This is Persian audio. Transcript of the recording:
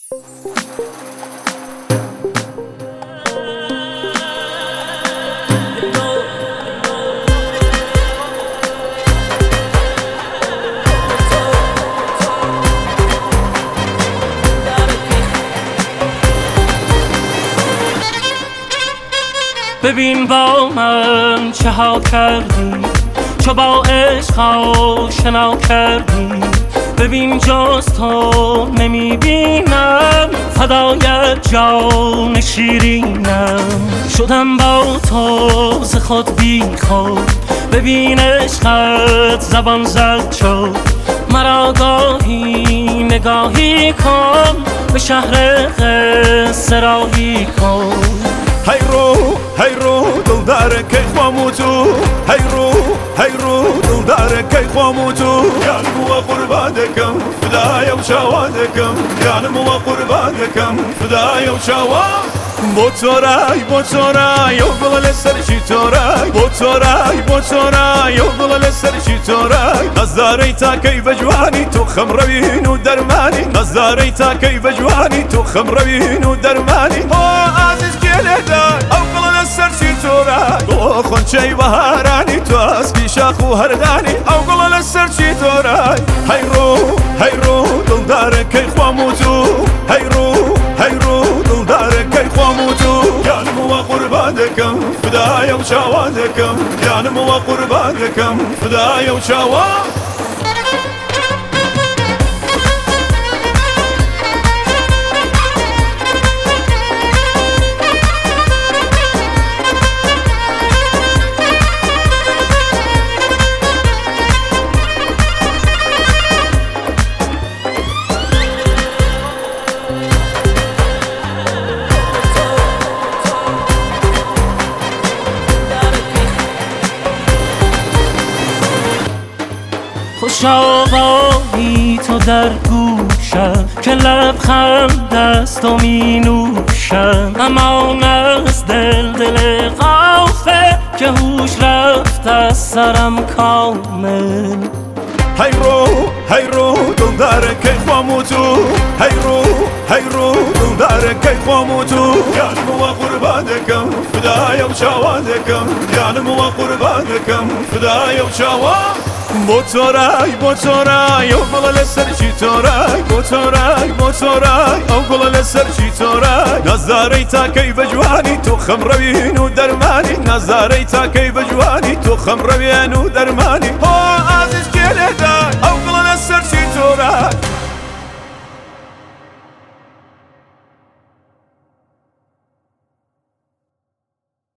ببین با من چه ها کردی، چو با عشق آشنا کردی. ببین جز تو نمیبینم، فدایت جان شیرینم. شدم با تو ز خود بی خود، ببین عشقت زبان زد شد. مرا گاهی نگاهی کن، به شهر قصه راهی کن. هی رو دلدار کی خوامو تو، هی رو دلدار کی خوامو تو. جانم و قربانکم فدای و شوادکم، جانم و قربانکم فدای و شواد. بو تورای و گل سرشی تورای، بو تورای و گل سرشی تورای. نظاری تا کی بجوانی تو خمروین و درمانی، نظاری تا کی بجوانی تو خمروین و درمانی. عزیز گلدای او گل سرشی تورای، او خونچه بهارانی تو اسبی شاخ و هردانی. او گل سرشی تورای. هی رو دلدار کی خوامو تو، هی رو دلدار کی خوامو تو. جانم و قربانکم فدای و شوادکم، جانم و قربانکم فدای و شواد. خوش آوایی تو در گوشم، که لبخند است و می نوشم. امان از دل غافل، که هوش رفت از سرم کامل. هی رو دلدار کی خوامو تو، هی رو دلدار کی خوامو تو. جانم و قربانکم فدای و شوادکم، جانم و قربانکم فدای و شواد. بو تورای و گل سرشی تورای، بو تورای و گل سرشی تورای. نظاری تا کی بجوانی تو خمروین و درمانی، نظاری تا کی بجوانی تو خمروین و درمانی. عزیز گلدای او گل سرشی تورای.